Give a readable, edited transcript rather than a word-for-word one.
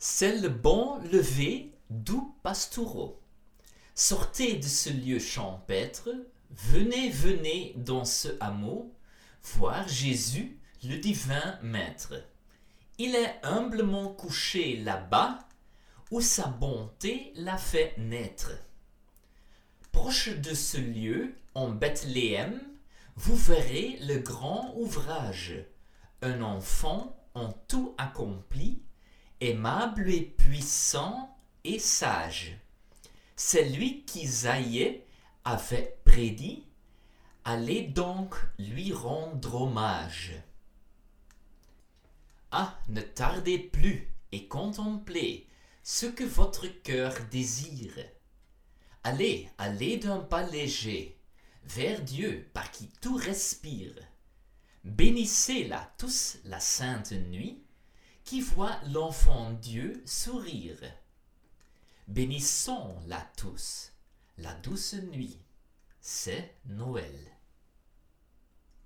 C'est le bon lever doux pastoureau. Sortez de ce lieu champêtre, venez dans ce hameau, voir Jésus, le divin Maître. Il est humblement couché là-bas, où sa bonté l'a fait naître. Proche de ce lieu, en Bethléem, vous verrez le grand ouvrage, un enfant en tout accompli, aimable et puissant et sage. C'est lui qu'Isaïe avait prédit, allez donc lui rendre hommage. Ah, ne tardez plus et contemplez ce que votre cœur désire. Allez d'un pas léger, vers Dieu par qui tout respire. Bénissez-la tous la sainte nuit, qui voit l'enfant Dieu sourire. Bénissons-la tous, la douce nuit, c'est Noël.